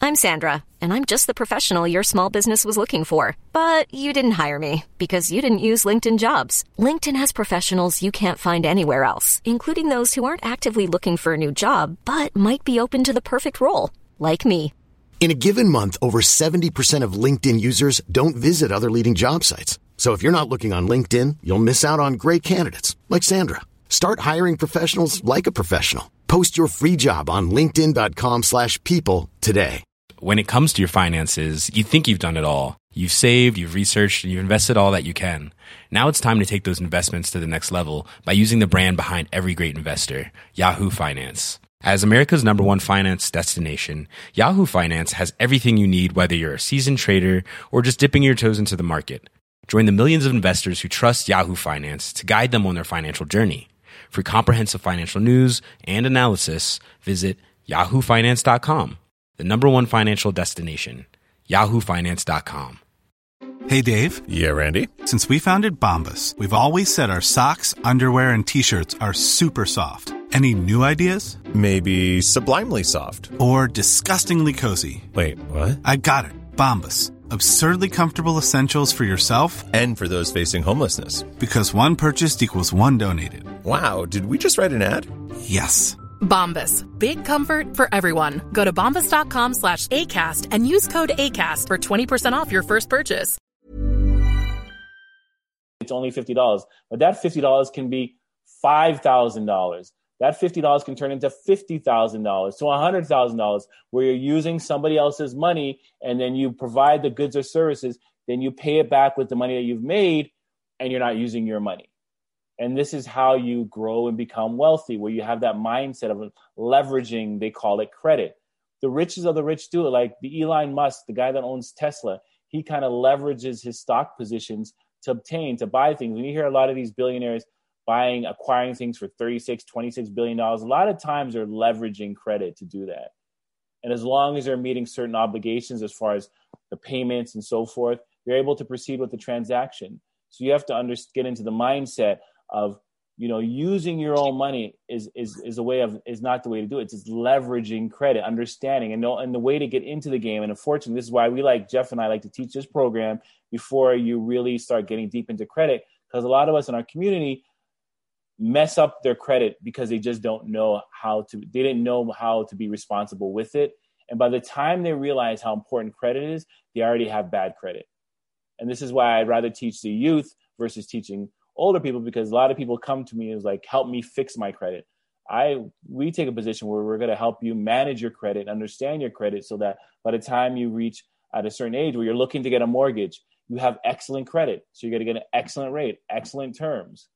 I'm Sandra, and I'm just the professional your small business was looking for. But you didn't hire me because you didn't use LinkedIn Jobs. LinkedIn has professionals you can't find anywhere else, including those who aren't actively looking for a new job, but might be open to the perfect role, like me. In a given month, over 70% of LinkedIn users don't visit other leading job sites. So if you're not looking on LinkedIn, you'll miss out on great candidates like Sandra. Start hiring professionals like a professional. Post your free job on linkedin.com/people today. When it comes to your finances, you think you've done it all. You've saved, you've researched, and you've invested all that you can. Now it's time to take those investments to the next level by using the brand behind every great investor, Yahoo Finance. As America's #1 finance destination, Yahoo Finance has everything you need, whether you're a seasoned trader or just dipping your toes into the market. Join the millions of investors who trust Yahoo Finance to guide them on their financial journey. For comprehensive financial news and analysis, visit yahoofinance.com, the #1 financial destination, yahoofinance.com. Hey, Dave. Yeah, Randy. Since we founded Bombas, we've always said our socks, underwear, and T-shirts are super soft. Any new ideas? Maybe sublimely soft. Or disgustingly cozy. Wait, what? I got it. Bombas. Absurdly comfortable essentials for yourself and for those facing homelessness. Because one purchased equals one donated. Wow, did we just write an ad? Yes. Bombas. Big comfort for everyone. Go to bombas.com/ACAST and use code ACAST for 20% off your first purchase. It's only $50, but that $50 can be $5,000. That $50 can turn into $50,000 to $100,000 where you're using somebody else's money and then you provide the goods or services, then you pay it back with the money that you've made and you're not using your money. And this is how you grow and become wealthy, where you have that mindset of leveraging, they call it credit. The richest of the rich do it, like the Elon Musk, the guy that owns Tesla. He kind of leverages his stock positions to buy things. When you hear a lot of these billionaires acquiring things for $36, $26 billion, a lot of times they're leveraging credit to do that. And as long as they're meeting certain obligations as far as the payments and so forth, they're able to proceed with the transaction. So you have to get into the mindset of, using your own money is not the way to do it. It's just leveraging credit, understanding, and the way to get into the game. And unfortunately, this is why Jeff and I like to teach this program before you really start getting deep into credit, because a lot of us in our community mess up their credit because they just didn't know how to be responsible with it. And by the time they realize how important credit is, they already have bad credit. And this is why I'd rather teach the youth versus teaching older people, because a lot of people come to me and is like, help me fix my credit. We take a position where we're going to help you manage your credit, understand your credit, so that by the time you reach at a certain age where you're looking to get a mortgage, you have excellent credit. So you're going to get an excellent rate, excellent terms.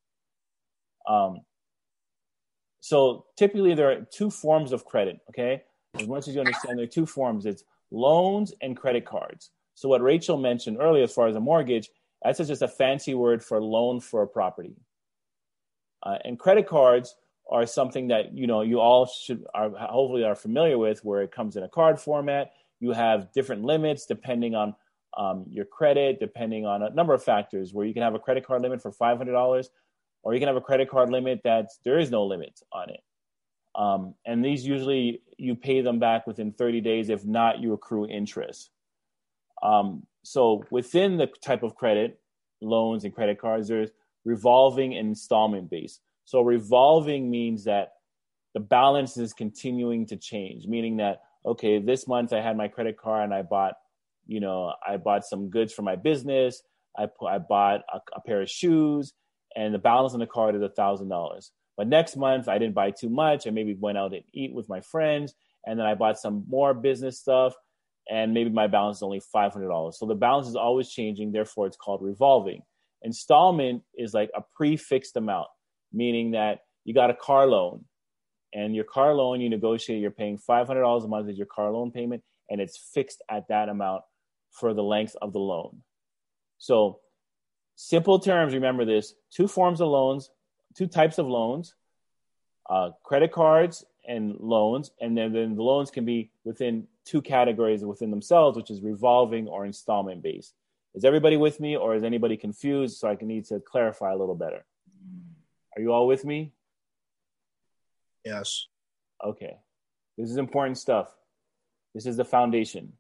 So typically there are two forms of credit, okay? As much as you understand, there are two forms. It's loans and credit cards. So what Rachel mentioned earlier, as far as a mortgage, that's just a fancy word for loan for a property. And credit cards are something that, you all hopefully are familiar with, where it comes in a card format. You have different limits depending on your credit, depending on a number of factors, where you can have a credit card limit for $500, or you can have a credit card limit that there is no limit on it. And these usually you pay them back within 30 days. If not, you accrue interest. So within the type of credit, loans and credit cards, there's revolving and installment based. So revolving means that the balance is continuing to change, meaning that, okay, this month I had my credit card and I bought some goods for my business. I bought a pair of shoes, and the balance on the card is $1,000. But next month I didn't buy too much. I maybe went out and eat with my friends, and then I bought some more business stuff, and maybe my balance is only $500. So the balance is always changing. Therefore, it's called revolving. Installment is like a prefixed amount, meaning that you got a car loan, and your car loan, you negotiate, you're paying $500 a month as your car loan payment, and it's fixed at that amount for the length of the loan. So simple terms, remember this: two forms of loans, two types of loans, credit cards and loans. And then the loans can be within two categories within themselves, which is revolving or installment based. Is everybody with me, or is anybody confused? So I need to clarify a little better. Are you all with me? Yes. Okay. This is important stuff. This is the foundation.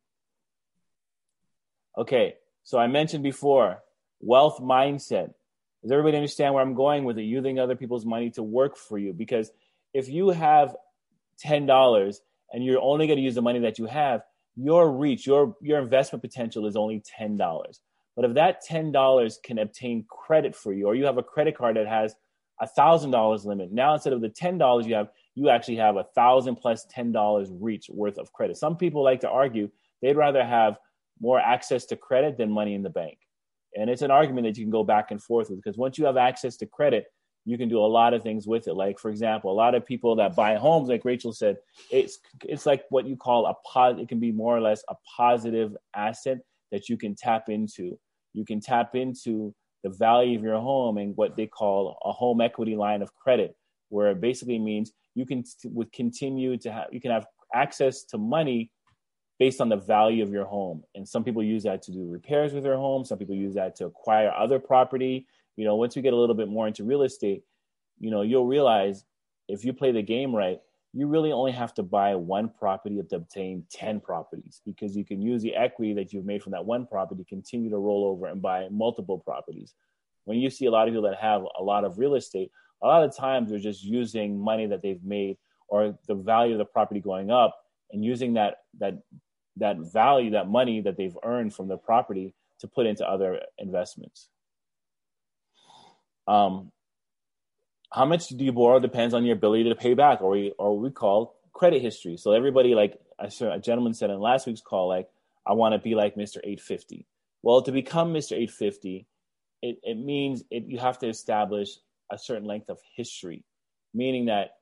Okay, so I mentioned before, wealth mindset. Does everybody understand where I'm going with it? Using other people's money to work for you. Because if you have $10 and you're only going to use the money that you have, your reach, your investment potential is only $10. But if that $10 can obtain credit for you, or you have a credit card that has $1,000 limit, now instead of the $10 you have, you actually have $1,000 plus $10 reach worth of credit. Some people like to argue they'd rather have more access to credit than money in the bank. And it's an argument that you can go back and forth with, because once you have access to credit, you can do a lot of things with it. Like, for example, a lot of people that buy homes, like Rachel said, it's like what you call it can be more or less a positive asset that you can tap into. You can tap into the value of your home and what they call a home equity line of credit, where it basically means you can have access to money based on the value of your home. And some people use that to do repairs with their home. Some people use that to acquire other property. Once we get a little bit more into real estate, you'll realize if you play the game right, you really only have to buy one property to obtain 10 properties, because you can use the equity that you've made from that one property to continue to roll over and buy multiple properties. When you see a lot of people that have a lot of real estate, a lot of times they're just using money that they've made or the value of the property going up and using that value, that money that they've earned from the property to put into other investments. How much do you borrow depends on your ability to pay back, or we call credit history. So everybody, like a gentleman said in last week's call, like, I want to be like Mr. 850. Well, to become Mr. 850, it means you have to establish a certain length of history, meaning that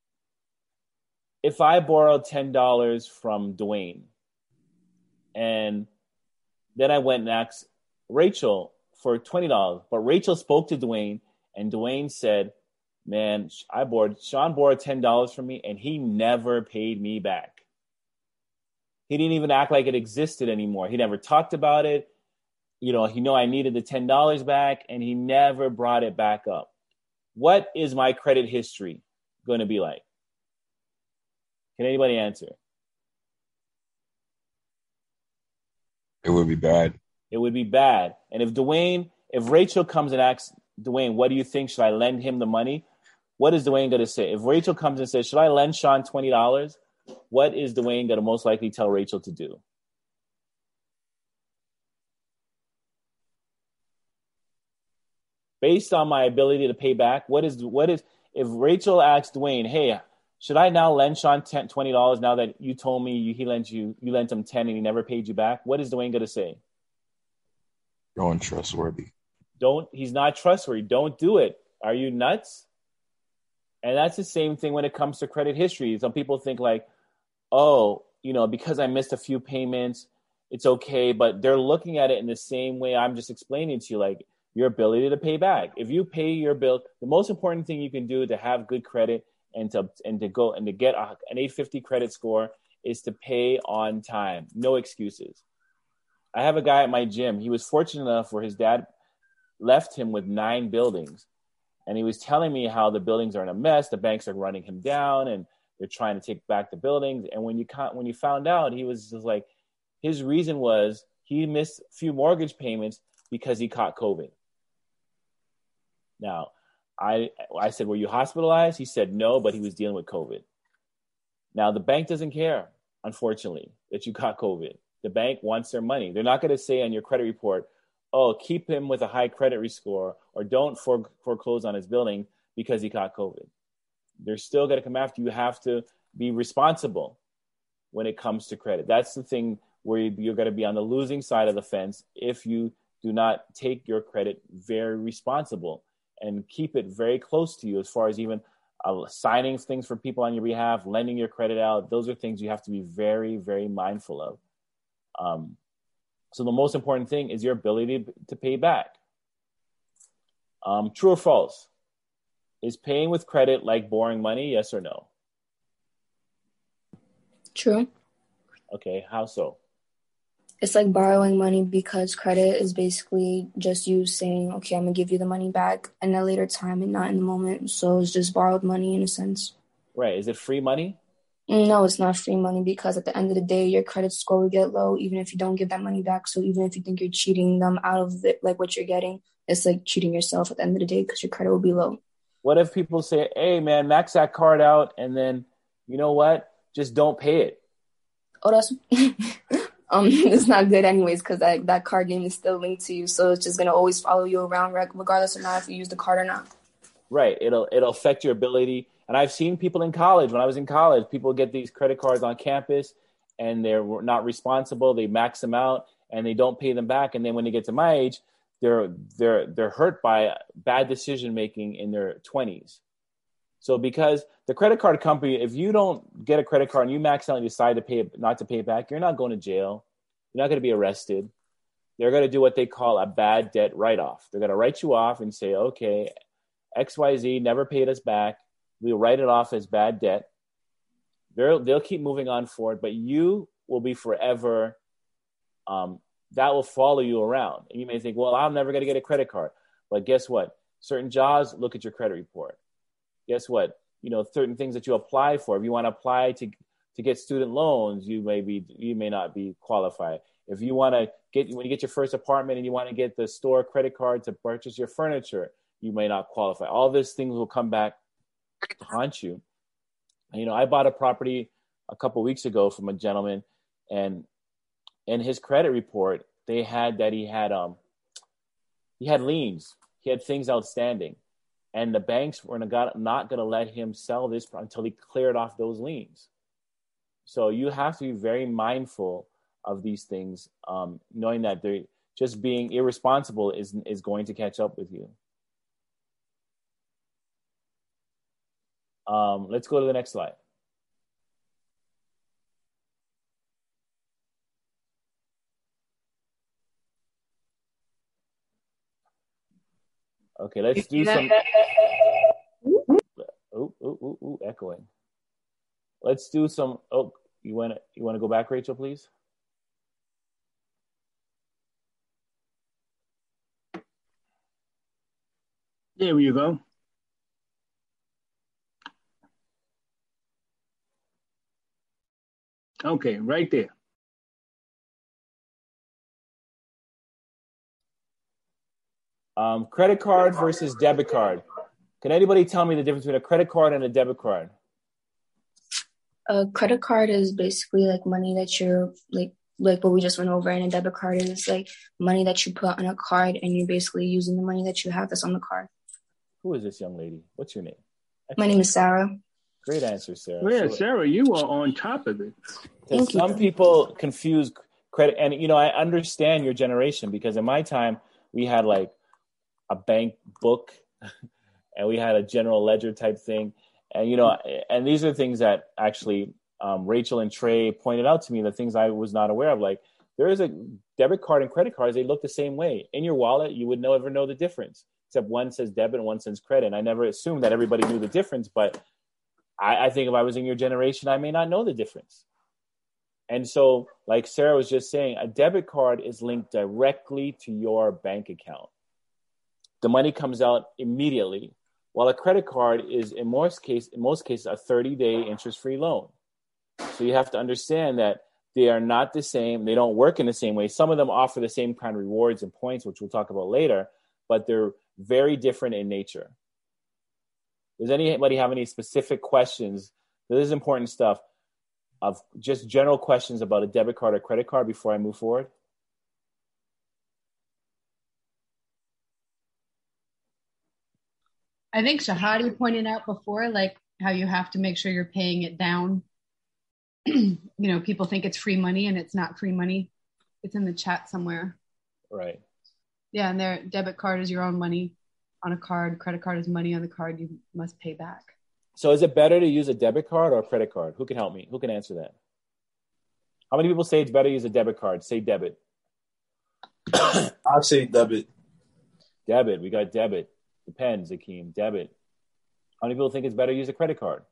if I borrowed $10 from Dwayne and then I went and asked Rachel for $20, but Rachel spoke to Dwayne and Dwayne said, man, Sean borrowed $10 from me and he never paid me back. He didn't even act like it existed anymore. He never talked about it. He knew I needed the $10 back and he never brought it back up. What is my credit history going to be like? Can anybody answer? It would be bad. It would be bad. And if Rachel comes and asks Dwayne, what do you think? Should I lend him the money? What is Dwayne going to say? If Rachel comes and says, should I lend Sean $20? What is Dwayne going to most likely tell Rachel to do? Based on my ability to pay back, what is if Rachel asks Dwayne, hey, should I now lend Sean $20 now that you told me you lent him 10 and he never paid you back? What is Dwayne going to say? You're untrustworthy. He's not trustworthy. Don't do it. Are you nuts? And that's the same thing when it comes to credit history. Some people think like, because I missed a few payments, it's okay. But they're looking at it in the same way I'm just explaining to you, like your ability to pay back. If you pay your bill, the most important thing you can do to have good credit and to get an 850 credit score is to pay on time. No excuses. I have a guy at my gym. He was fortunate enough where his dad left him with 9 buildings. And he was telling me how the buildings are in a mess. The banks are running him down and they're trying to take back the buildings. And when you found out, he was just like, his reason was he missed a few mortgage payments because he caught COVID. Now, I said, were you hospitalized? He said no, but he was dealing with COVID. Now, the bank doesn't care, unfortunately, that you caught COVID. The bank wants their money. They're not going to say on your credit report, oh, keep him with a high credit score or don't foreclose on his building because he caught COVID. They're still going to come after you. You have to be responsible when it comes to credit. That's the thing where you're going to be on the losing side of the fence if you do not take your credit very responsible and keep it very close to you as far as even signing things for people on your behalf, lending your credit out. Those are things you have to be very, very mindful of. So the most important thing is your ability to pay back. True or false? Is paying with credit like borrowing money? Yes or no? True. Okay, how so? It's like borrowing money because credit is basically just you saying, okay, I'm going to give you the money back in a later time and not in the moment. So it's just borrowed money in a sense. Right. Is it free money? No, it's not free money because at the end of the day, your credit score will get low even if you don't give that money back. So even if you think you're cheating them out of it, like what you're getting, it's like cheating yourself at the end of the day because your credit will be low. What if people say, hey, man, max that card out, and then, you know what? Just don't pay it. Oh, that's it's not good anyways because that card game is still linked to you. So it's just going to always follow you around regardless of not if you use the card or not. Right. It'll affect your ability. And I've seen people in college, when I was in college, people get these credit cards on campus and they're not responsible. They max them out and they don't pay them back. And then when they get to my age, they're hurt by bad decision making in their 20s. So because the credit card company, if you don't get a credit card and you max out and decide to pay it, not to pay it back, you're not going to jail. You're not going to be arrested. They're going to do what they call a bad debt write-off. They're going to write you off and say, okay, XYZ never paid us back. We'll write it off as bad debt. They'll keep moving on forward, but you will be forever. That will follow you around. And you may think, well, I'm never going to get a credit card. But guess what? Certain jobs look at your credit report. Guess what? Certain things that you apply for. If you want to apply to get student loans, you may not be qualified. If you want to when you get your first apartment and you want to get the store credit card to purchase your furniture, you may not qualify. All these things will come back to haunt you. I bought a property a couple of weeks ago from a gentleman, and in his credit report, they had that he had liens. He had things outstanding. And the banks were not going to let him sell this until he cleared off those liens. So you have to be very mindful of these things, knowing that they're just being irresponsible is going to catch up with you. Let's go to the next slide. Okay, let's do some. Echoing. Let's do some. Oh, you want to go back, Rachel, please? There you go. Okay, right there. Credit card versus debit card. Can anybody tell me the difference between a credit card and a debit card? A credit card is basically like money that you're like what we just went over, and a debit card is like money that you put on a card and you're basically using the money that you have that's on the card. Who is this young lady? What's your name? My name is Sarah. Great answer, Sarah. Yeah, Sarah, you are on top of it. Some people confuse credit, and I understand your generation because in my time we had like a bank book and we had a general ledger type thing. And, and these are things that actually Rachel and Trey pointed out to me, the things I was not aware of. Like there is a debit card and credit cards. They look the same way. In your wallet, you would never know the difference, except one says debit and one says credit. And I never assumed that everybody knew the difference, but I think if I was in your generation, I may not know the difference. And so like Sarah was just saying, a debit card is linked directly to your bank account. The money comes out immediately, while a credit card is in most cases a 30-day interest-free loan. So you have to understand that they are not the same. They don't work in the same way. Some of them offer the same kind of rewards and points, which we'll talk about later, but they're very different in nature. Does anybody have any specific questions? This is important stuff of just general questions about a debit card or credit card before I move forward. I think Shahadi pointed out before, like how you have to make sure you're paying it down. People think it's free money and it's not free money. It's in the chat somewhere. Right. Yeah, and their debit card is your own money on a card. Credit card is money on the card you must pay back. So is it better to use a debit card or a credit card? Who can help me? Who can answer that? How many people say it's better to use a debit card? Say debit. I'll say debit. Debit. We got debit. Depends, Akeem. Debit. How many people think it's better to use a credit card?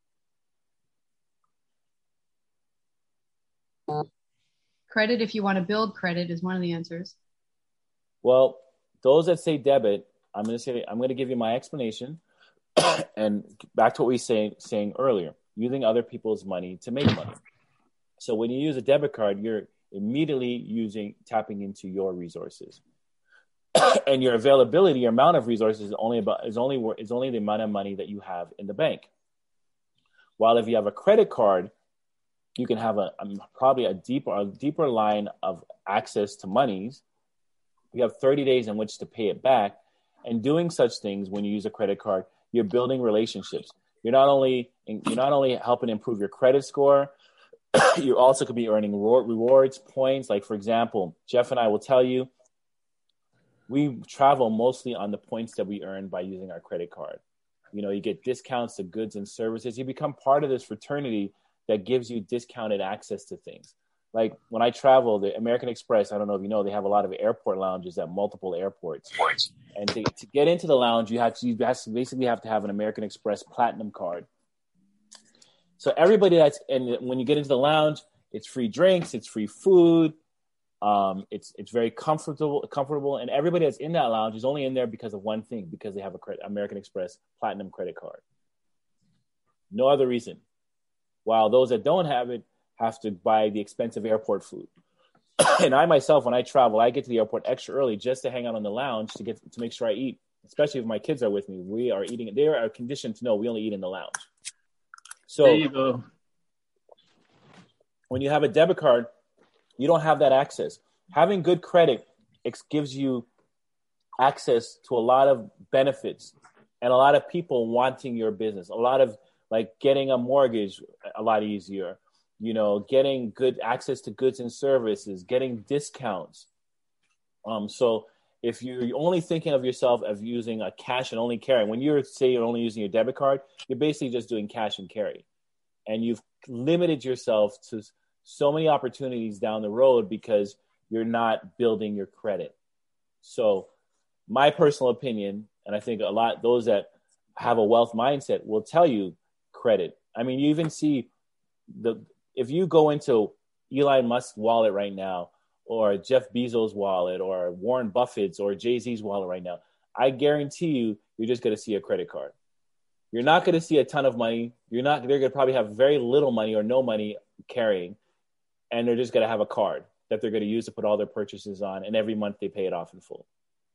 Credit, if you want to build credit, is one of the answers. Well, those that say debit, I'm going to give you my explanation, and back to what we were saying earlier. using other people's money to make money. So when you use a debit card, you're immediately tapping into your resources. And your availability, your amount of resources is only the amount of money that you have in the bank. While if you have a credit card, you can have probably a deeper line of access to monies. You have 30 days in which to pay it back. And doing such things when you use a credit card, you're building relationships. You're not only helping improve your credit score, you also could be earning rewards, points. Like, for example, Jeff and I will tell you, we travel mostly on the points that we earn by using our credit card. You know, you get discounts to goods and services. You become part of this fraternity that gives you discounted access to things. Like when I travel, the American Express, I don't know if you know, they have a lot of airport lounges at multiple airports. And to get into the lounge, you basically have to have an American Express Platinum card. So everybody and when you get into the lounge, it's free drinks, it's free food. It's very comfortable, and everybody that's in that lounge is only in there because of one thing, because they have American Express Platinum credit card. No other reason. While those that don't have it have to buy the expensive airport food. And I myself, when I travel, I get to the airport extra early just to hang out on the lounge to make sure I eat. Especially if my kids are with me, we are eating. They are conditioned to know we only eat in the lounge. So there you go. When you have a debit card, you don't have that access. Having good credit gives you access to a lot of benefits and a lot of people wanting your business. A lot of like getting a mortgage a lot easier, you know, getting good access to goods and services, getting discounts. So if you're only thinking of yourself as using a cash and only carry, when you're only using your debit card, you're basically just doing cash and carry. And you've limited yourself to so many opportunities down the road because you're not building your credit. So my personal opinion, and I think a lot those that have a wealth mindset will tell you credit. I mean, you even see if you go into Elon Musk's wallet right now, or Jeff Bezos' wallet, or Warren Buffett's, or Jay-Z's wallet right now, I guarantee you're just going to see a credit card. You're not going to see a ton of money. They're going to probably have very little money or no money carrying. And they're just going to have a card that they're going to use to put all their purchases on. And every month they pay it off in full.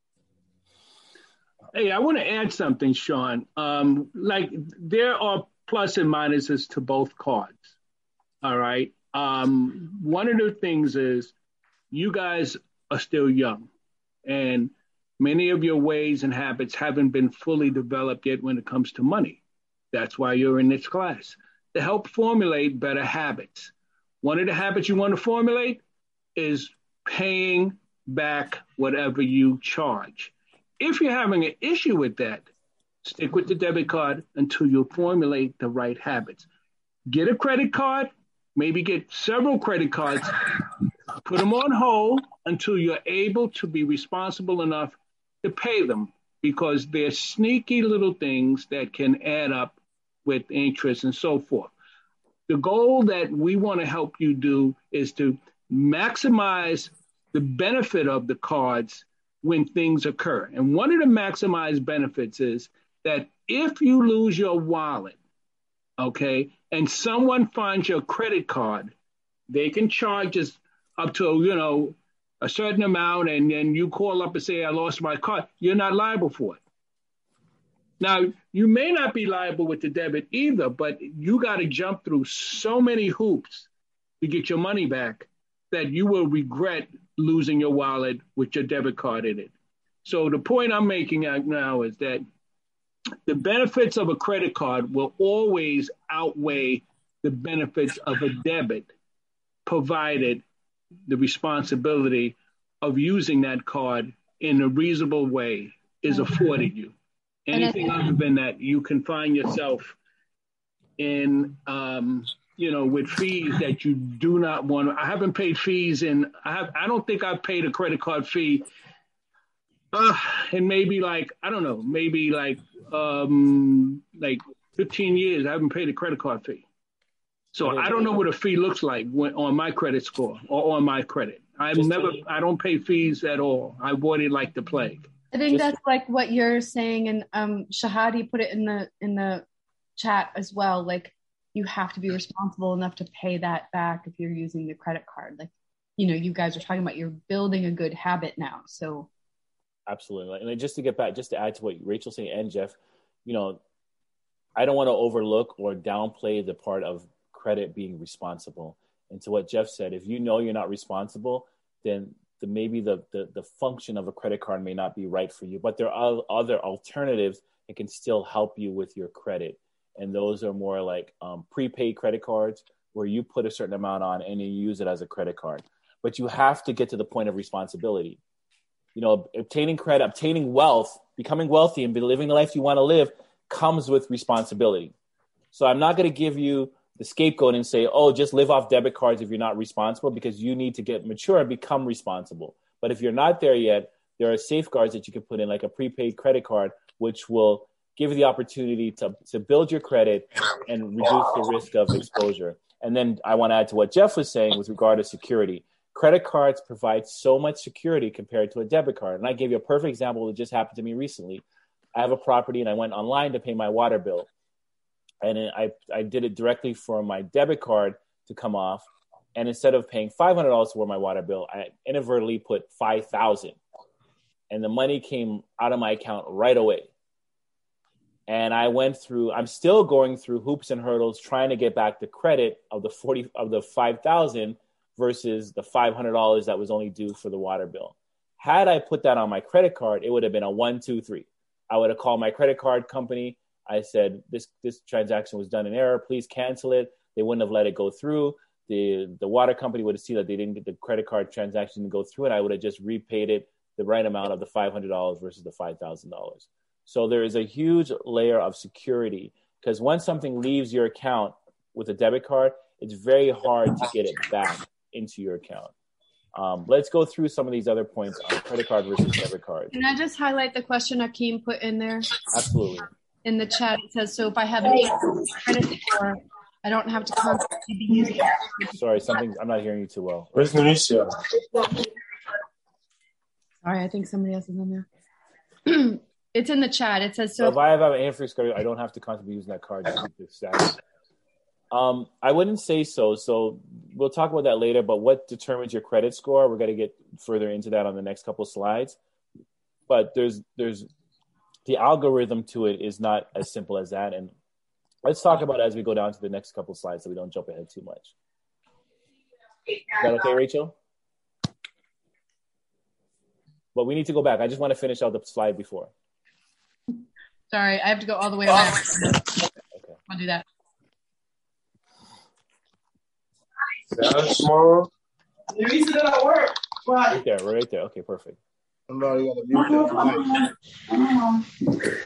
Hey, I want to add something, Sean. Like there are plus and minuses to both cards. All right. One of the things is you guys are still young and many of your ways and habits haven't been fully developed yet when it comes to money. That's why you're in this class, to help formulate better habits. One of the habits you want to formulate is paying back whatever you charge. If you're having an issue with that, stick with the debit card until you formulate the right habits. Get a credit card, maybe get several credit cards, put them on hold until you're able to be responsible enough to pay them, because they're sneaky little things that can add up with interest and so forth. The goal that we want to help you do is to maximize the benefit of the cards when things occur. And one of the maximized benefits is that if you lose your wallet, okay, and someone finds your credit card, they can charge us up to, a certain amount, and then you call up and say, I lost my card. You're not liable for it. Now, you may not be liable with the debit either, but you got to jump through so many hoops to get your money back that you will regret losing your wallet with your debit card in it. So the point I'm making out now is that the benefits of a credit card will always outweigh the benefits of a debit, provided the responsibility of using that card in a reasonable way is afforded you. Anything other than that, you can find yourself in, with fees that you do not want. I haven't paid fees I don't think I've paid a credit card fee in maybe 15 years. I haven't paid a credit card fee. So I don't know what a fee looks like on my credit score or on my credit. I don't pay fees at all. I avoid it like the plague. I think that's like what you're saying, and Shahadi put it in the chat as well. Like you have to be responsible enough to pay that back if you're using the credit card. Like, you guys are talking about you're building a good habit now. So absolutely. And just to get back, just to add to what Rachel's saying and Jeff, I don't want to overlook or downplay the part of credit being responsible. And to what Jeff said, if you know you're not responsible, then maybe the function of a credit card may not be right for you. But there are other alternatives that can still help you with your credit. And those are more like prepaid credit cards where you put a certain amount on and you use it as a credit card. But you have to get to the point of responsibility. Obtaining credit, obtaining wealth, becoming wealthy and living the life you want to live comes with responsibility. So I'm not going to give you the scapegoat and say, oh, just live off debit cards if you're not responsible, because you need to get mature and become responsible. But if you're not there yet, there are safeguards that you can put in, like a prepaid credit card, which will give you the opportunity to build your credit and reduce the risk of exposure. And then I want to add to what Jeff was saying with regard to security. Credit cards provide so much security compared to a debit card. And I gave you a perfect example that just happened to me recently. I have a property and I went online to pay my water bill. And I did it directly for my debit card to come off. And instead of paying $500 for my water bill, I inadvertently put $5,000. And the money came out of my account right away. And I'm still going through hoops and hurdles trying to get back the credit of the $5,000 versus the $500 that was only due for the water bill. Had I put that on my credit card, it would have been a 1, 2, 3. I would have called my credit card company. I said, this transaction was done in error. Please cancel it. They wouldn't have let it go through. The water company would have seen that they didn't get the credit card transaction to go through, and I would have just repaid it the right amount of the $500 versus the $5,000. So there is a huge layer of security, because once something leaves your account with a debit card, it's very hard to get it back into your account. Let's go through some of these other points on credit card versus debit card. Can I just highlight the question Akeem put in there? Absolutely. In the chat, it says, so if I have an 800 credit score, I don't have to constantly be using it. Sorry, I'm not hearing you too well. Where's Nunisha? Sorry, I think somebody else is in there. It's in the chat. It says, so if I have an antifreeze card, I don't have to constantly be using that card to keep the status. I wouldn't say so. So we'll talk about that later, but what determines your credit score? We're going to get further into that on the next couple of slides. But there's the algorithm to it is not as simple as that. And let's talk about it as we go down to the next couple of slides so we don't jump ahead too much. Is that okay, Rachel? But we need to go back. I just want to finish out the slide before. Sorry, I have to go all the way around. Okay. I'll do that. That's small. The reason that I work. Right there. Okay, perfect. Somebody got to mute that.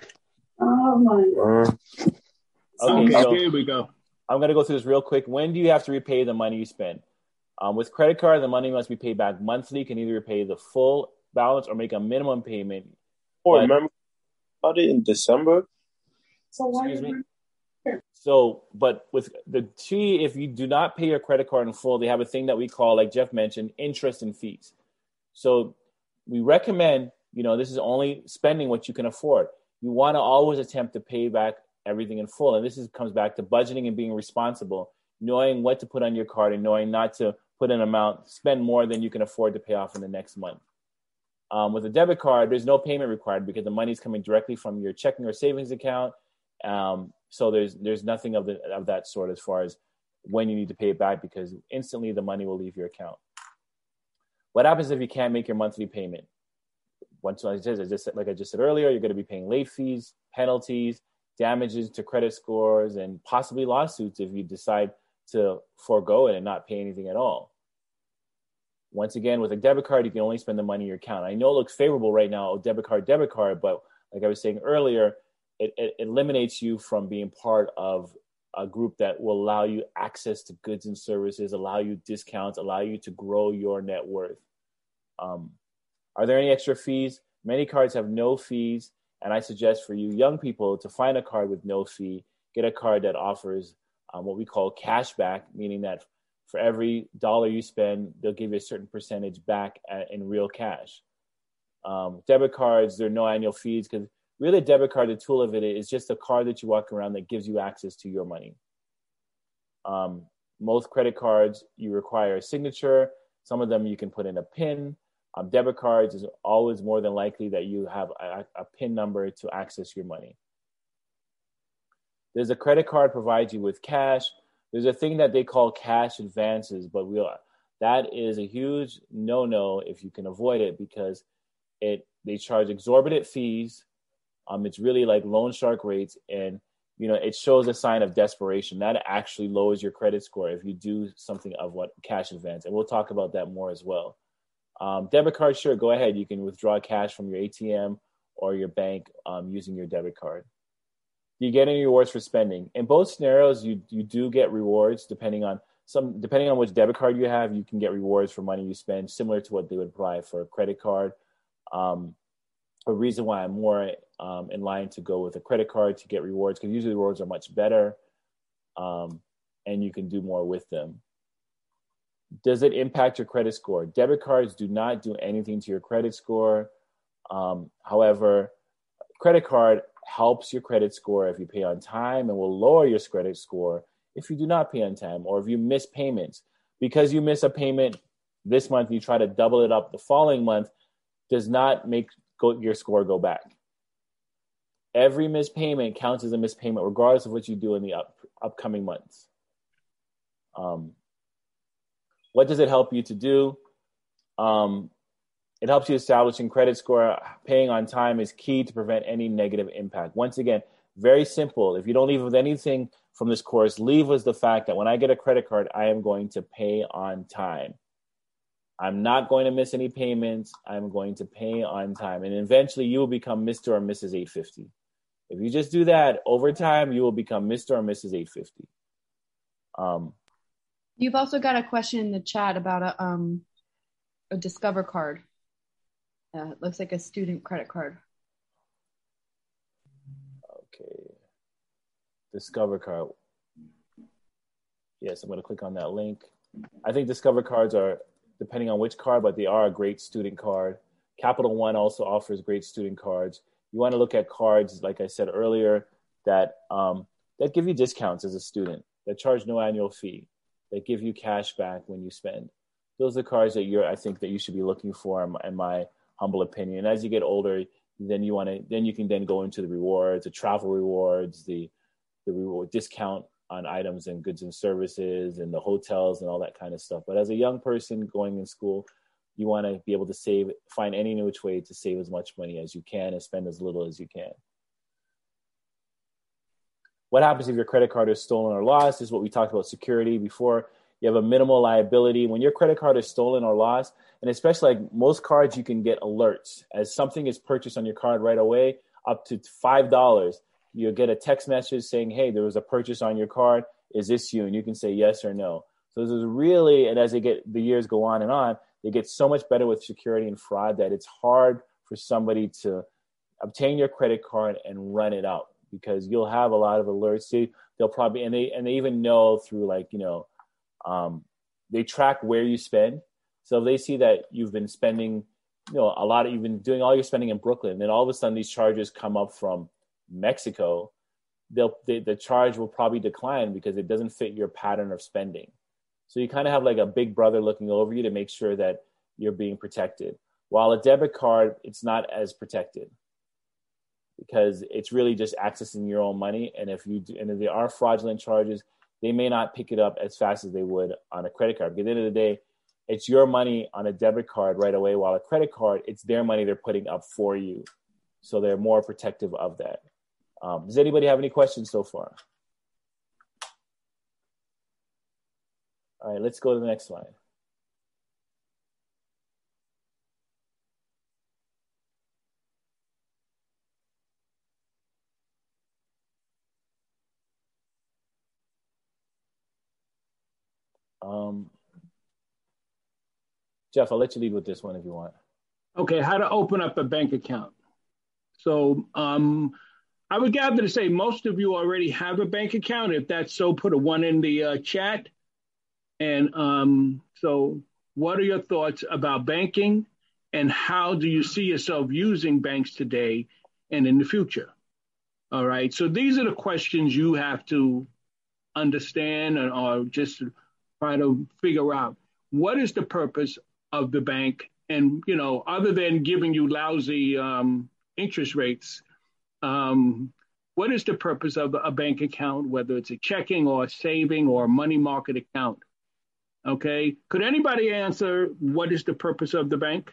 Okay, so here we go. I'm going to go through this real quick. When do you have to repay the money you spend? With credit card, the money must be paid back monthly. You can either repay the full balance or make a minimum payment. Remember about it in December? Excuse me? But with the T, if you do not pay your credit card in full, they have a thing that we call, like Jeff mentioned, interest and fees. So we recommend, this is only spending what you can afford. You want to always attempt to pay back everything in full. And this comes back to budgeting and being responsible, knowing what to put on your card and knowing not to put an amount, spend more than you can afford to pay off in the next month. With a debit card, there's no payment required because the money's coming directly from your checking or savings account. So there's nothing of that sort as far as when you need to pay it back, because instantly the money will leave your account. What happens if you can't make your monthly payment? Like I just said earlier, you're going to be paying late fees, penalties, damages to credit scores, and possibly lawsuits if you decide to forego it and not pay anything at all. Once again, with a debit card, you can only spend the money in your account. I know it looks favorable right now, debit card, but like I was saying earlier, it eliminates you from being part of a group that will allow you access to goods and services, allow you discounts, allow you to grow your net worth. Are there any extra fees? Many cards have no fees, and I suggest for you young people to find a card with no fee. Get a card that offers what we call cash back, meaning that for every dollar you spend, they'll give you a certain percentage back in real cash. Debit cards, there are no annual fees, because really a debit card, the tool of it is just a card that you walk around that gives you access to your money. Most credit cards, you require a signature. Some of them you can put in a PIN. Debit cards is always more than likely that you have a PIN number to access your money. There's a credit card provides you with cash. There's a thing that they call cash advances, but that is a huge no-no if you can avoid it, because they charge exorbitant fees. It's really like loan shark rates, and it shows a sign of desperation. That actually lowers your credit score if you do something of what cash advance, and we'll talk about that more as well. Debit card, sure, go ahead. You can withdraw cash from your ATM or your bank using your debit card. You get any rewards for spending? In both scenarios, you do get rewards depending on which debit card you have. You can get rewards for money you spend, similar to what they would apply for a credit card. A reason why I'm more in line to go with a credit card to get rewards, because usually the rewards are much better, and you can do more with them. Does it impact your credit score? Debit cards do not do anything to your credit score. However, credit card helps your credit score if you pay on time, and will lower your credit score if you do not pay on time, or if you miss payments. Because you miss a payment this month, you try to double it up the following month, does not make your score go back. Every missed payment counts as a missed payment, regardless of what you do in the upcoming months. What does it help you to do? It helps you establishing credit score. Paying on time is key to prevent any negative impact. Once again, very simple. If you don't leave with anything from this course, leave with the fact that when I get a credit card, I am going to pay on time. I'm not going to miss any payments. I'm going to pay on time. And eventually you will become Mr. or Mrs. 850. If you just do that, over time, you will become Mr. or Mrs. 850. You've also got a question in the chat about a Discover card. It looks like a student credit card. Okay. Discover card. Yes, I'm going to click on that link. I think Discover cards are, depending on which card, but they are a great student card. Capital One also offers great student cards. You want to look at cards, like I said earlier, that give you discounts as a student, that charge no annual fee, that give you cash back when you spend. Those are the cards that I think that you should be looking for, in my humble opinion. As you get older, then you can go into the rewards, the travel rewards, the reward discount on items and goods and services, and the hotels and all that kind of stuff. But as a young person going in school, you want to be able to find any which way to save as much money as you can and spend as little as you can. What happens if your credit card is stolen or lost? This is what we talked about security before. You have a minimal liability. When your credit card is stolen or lost, and especially like most cards, you can get alerts. As something is purchased on your card right away, up to $5, you'll get a text message saying, hey, there was a purchase on your card. Is this you? And you can say yes or no. So this is really, and as the years go on and on, they get so much better with security and fraud that it's hard for somebody to obtain your credit card and run it out, because you'll have a lot of alerts. They'll probably, and they even know through they track where you spend. So if they see that you've been spending, you've been doing all your spending in Brooklyn, then all of a sudden these charges come up from Mexico, the charge will probably decline because it doesn't fit your pattern of spending. So you kind of have like a big brother looking over you to make sure that you're being protected. While a debit card, it's not as protected, because it's really just accessing your own money. And if there are fraudulent charges, they may not pick it up as fast as they would on a credit card. Because at the end of the day, it's your money on a debit card right away, while a credit card, it's their money they're putting up for you. So they're more protective of that. Does anybody have any questions so far? All right, let's go to the next slide. Jeff, I'll let you lead with this one if you want. Okay, how to open up a bank account. So I would gather to say most of you already have a bank account. If that's so, put a 1 in the chat. And so what are your thoughts about banking, and how do you see yourself using banks today and in the future? All right, so these are the questions you have to understand or just try to figure out what is the purpose of the bank. And, other than giving you lousy interest rates, what is the purpose of a bank account, whether it's a checking or a saving or a money market account? Okay. Could anybody answer what is the purpose of the bank?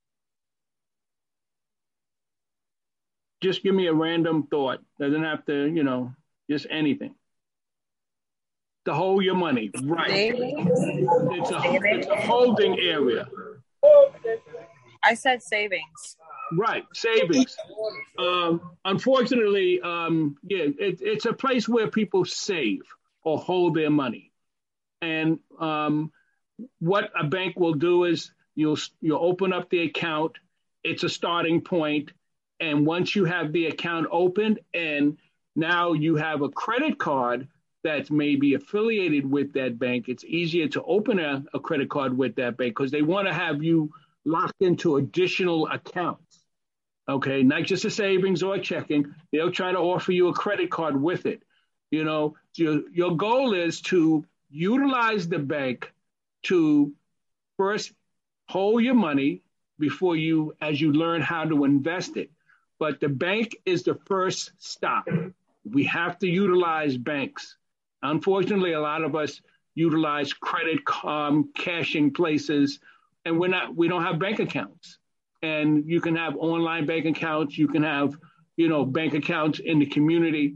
Just give me a random thought. Doesn't have to, just anything. To hold your money. Right. It's a holding area. I said savings. Right, savings. Unfortunately, it's a place where people save or hold their money. And what a bank will do is you'll open up the account. It's a starting point. And once you have the account opened and now you have a credit card that's maybe affiliated with that bank, it's easier to open a credit card with that bank because they want to have you locked into additional accounts. Okay, not just a savings or a checking. They'll try to offer you a credit card with it. Your goal is to utilize the bank to first hold your money as you learn how to invest it. But the bank is the first stop. We have to utilize banks. Unfortunately, a lot of us utilize credit cashing places, and we don't have bank accounts. And you can have online bank accounts. You can have, bank accounts in the community.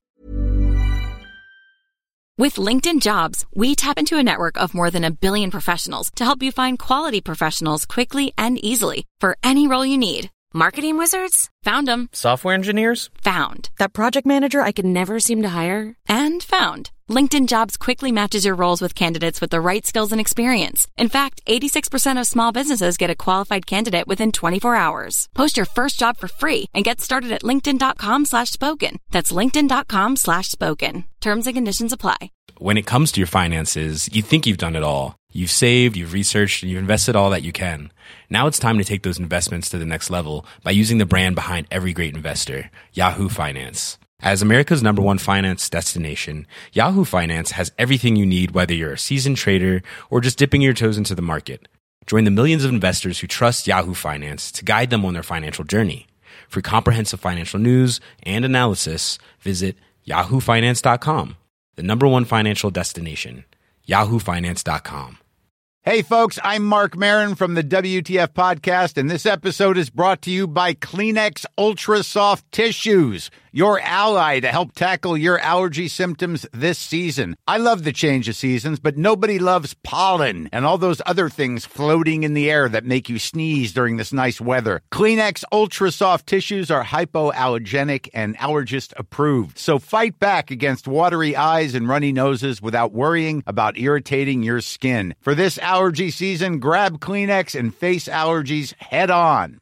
With LinkedIn Jobs, we tap into a network of more than 1 billion professionals to help you find quality professionals quickly and easily for any role you need. Marketing wizards? Found them. Software engineers? Found. That project manager I could never seem to hire? And found. LinkedIn Jobs quickly matches your roles with candidates with the right skills and experience. In fact, 86% of small businesses get a qualified candidate within 24 hours. Post your first job for free and get started at linkedin.com/spoken. That's linkedin.com/spoken. Terms and conditions apply. When it comes to your finances, you think you've done it all. You've saved, you've researched, and you've invested all that you can. Now it's time to take those investments to the next level by using the brand behind every great investor, Yahoo Finance. As America's #1 finance destination, Yahoo Finance has everything you need, whether you're a seasoned trader or just dipping your toes into the market. Join the millions of investors who trust Yahoo Finance to guide them on their financial journey. For comprehensive financial news and analysis, visit yahoofinance.com, the #1 financial destination, yahoofinance.com. Hey folks, I'm Mark Maron from the WTF Podcast, and this episode is brought to you by Kleenex Ultra Soft Tissues, your ally to help tackle your allergy symptoms this season. I love the change of seasons, but nobody loves pollen and all those other things floating in the air that make you sneeze during this nice weather. Kleenex Ultra Soft Tissues are hypoallergenic and allergist approved, so fight back against watery eyes and runny noses without worrying about irritating your skin. For this allergy season, grab Kleenex and face allergies head on.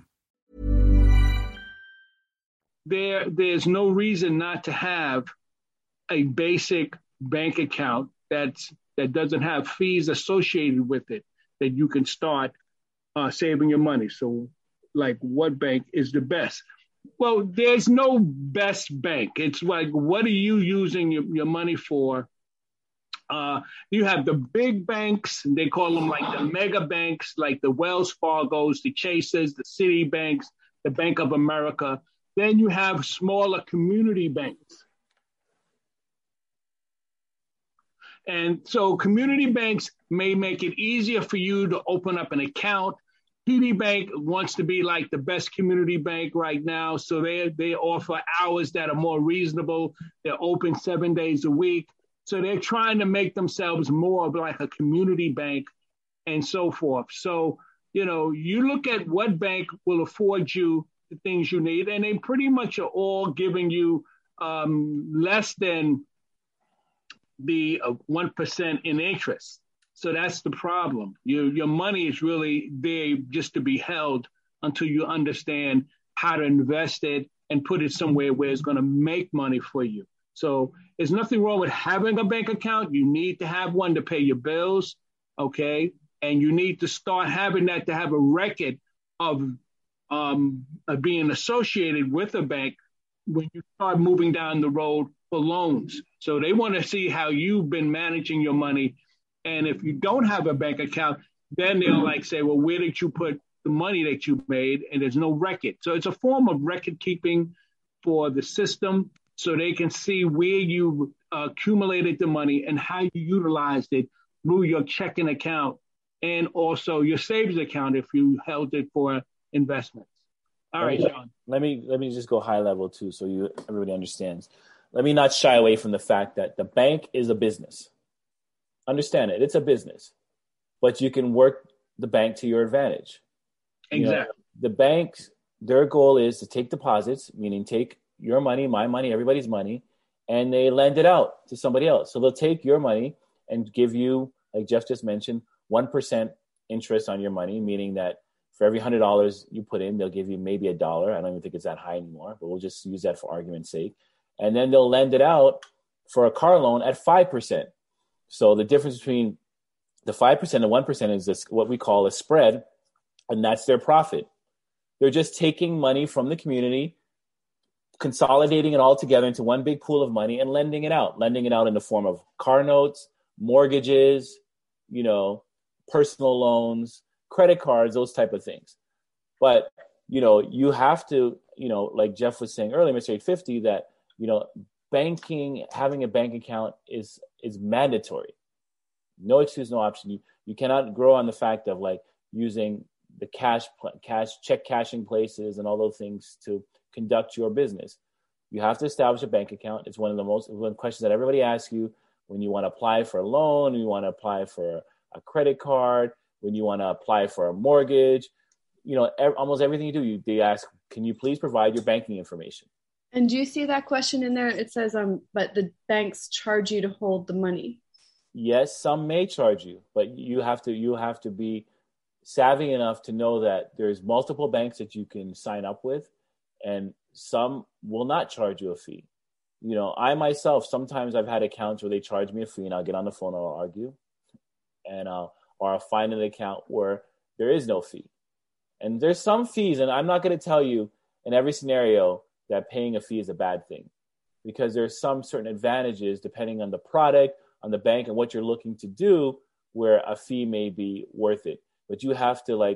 There's no reason not to have a basic bank account that doesn't have fees associated with it, that you can start saving your money. So, like, what bank is the best? Well, there's no best bank. It's like, what are you using your money for? You have the big banks, they call them like the mega banks, like the Wells Fargos, the Chases, the Citibanks, the Bank of America. Then you have smaller community banks. And so community banks may make it easier for you to open up an account. TD Bank wants to be like the best community bank right now. So they offer hours that are more reasonable. They're open 7 days a week. So they're trying to make themselves more of like a community bank and so forth. So, you look at what bank will afford you the things you need, and they pretty much are all giving you less than the 1% in interest. So that's the problem. Your money is really there just to be held until you understand how to invest it and put it somewhere where it's going to make money for you. So there's nothing wrong with having a bank account. You need to have one to pay your bills, okay? And you need to start having that to have a record of being associated with a bank when you start moving down the road for loans. So they want to see how you've been managing your money. And if you don't have a bank account, then they'll like say, well, where did you put the money that you made? And there's no record. So it's a form of record keeping for the system, so they can see where you accumulated the money and how you utilized it through your checking account and also your savings account if you held it for investments. All right, Sean. Let me just go high level too, so everybody understands. Let me not shy away from the fact that the bank is a business. Understand it; it's a business, but you can work the bank to your advantage. Exactly. The banks, their goal is to take deposits, meaning take your money, my money, everybody's money, and they lend it out to somebody else. So they'll take your money and give you, like Jeff just mentioned, 1% interest on your money, meaning that for every $100 you put in, they'll give you maybe $1. I don't even think it's that high anymore, but we'll just use that for argument's sake. And then they'll lend it out for a car loan at 5%. So the difference between the 5% and 1% is this, what we call a spread, and that's their profit. They're just taking money from the community, consolidating it all together into one big pool of money and lending it out in the form of car notes, mortgages, personal loans, credit cards, those type of things. But, you have to, like Jeff was saying earlier, Mr. 850, that, banking, having a bank account is mandatory. No excuse, no option. You cannot grow on the fact of like using the check cashing places and all those things to conduct your business. You have to establish a bank account. It's one of the questions that everybody asks you when you want to apply for a loan, when you want to apply for a credit card, when you want to apply for a mortgage. Almost everything you do, they ask, can you please provide your banking information? And do you see that question in there? It says, but the banks charge you to hold the money. Yes, some may charge you, but you have to be savvy enough to know that there's multiple banks that you can sign up with, and some will not charge you a fee. I myself, sometimes I've had accounts where they charge me a fee and I'll get on the phone and I'll argue, and or I'll find an account where there is no fee. And there's some fees, and I'm not going to tell you in every scenario that paying a fee is a bad thing, because there's some certain advantages depending on the product, on the bank, and what you're looking to do, where a fee may be worth it. But you have to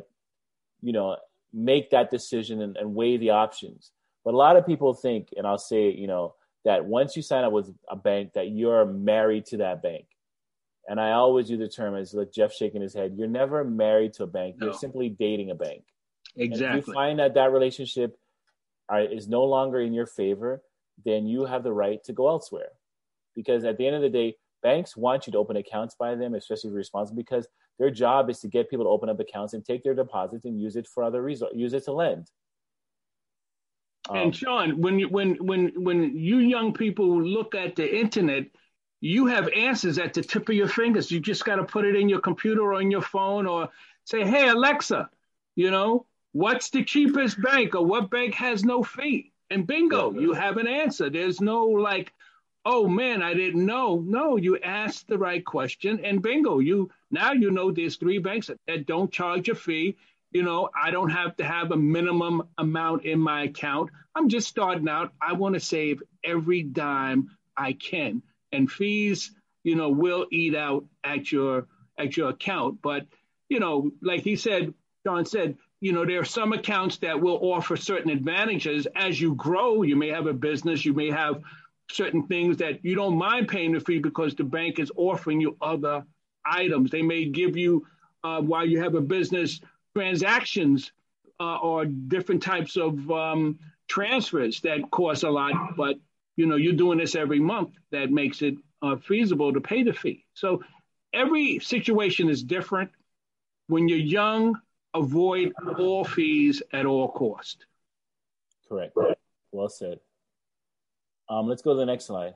make that decision and weigh the options. But a lot of people think, and I'll say, that once you sign up with a bank, that you're married to that bank. And I always use the term, as like Jeff shaking his head, you're never married to a bank. You're simply dating a bank. Exactly. And if you find that relationship is no longer in your favor, then you have the right to go elsewhere. Because at the end of the day, banks want you to open accounts by them, especially if you're responsible, because their job is to get people to open up accounts and take their deposits and use it for other reasons, use it to lend. And Sean, when you young people look at the internet, you have answers at the tip of your fingers. You just got to put it in your computer or in your phone, or say, hey, Alexa, what's the cheapest bank, or what bank has no fee? And bingo, you have an answer. There's no like, oh man, I didn't know. No, you asked the right question, and bingo, now there's 3 banks that don't charge a fee. I don't have to have a minimum amount in my account. I'm just starting out. I want to save every dime I can. And fees, will eat out at your account. But, like he said, John said, there are some accounts that will offer certain advantages. As you grow, you may have a business, you may have certain things that you don't mind paying the fee because the bank is offering you other items. They may give you, while you have a business, transactions or different types of transfers that cost a lot, but you're doing this every month. That makes it feasible to pay the fee. So every situation is different. When you're young, avoid all fees at all cost. Correct. Well said. Let's go to the next slide.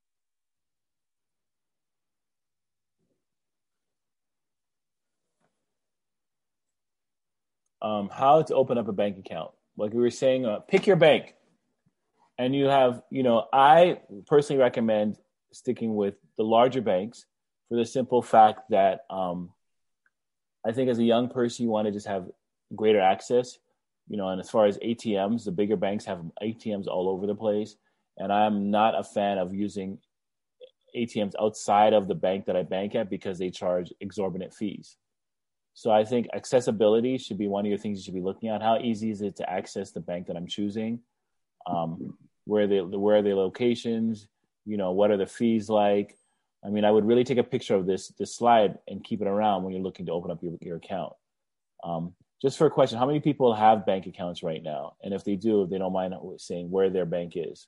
How to open up a bank account. Like we were saying, pick your bank. And you have, I personally recommend sticking with the larger banks for the simple fact that I think as a young person, you want to just have greater access. And as far as ATMs, the bigger banks have ATMs all over the place. And I'm not a fan of using ATMs outside of the bank that I bank at because they charge exorbitant fees. So I think accessibility should be one of your things you should be looking at. How easy is it to access the bank that I'm choosing? Where are the locations? What are the fees like? I mean, I would really take a picture of this slide and keep it around when you're looking to open up your account. Just for a question, how many people have bank accounts right now? And if they do, if they don't mind saying where their bank is.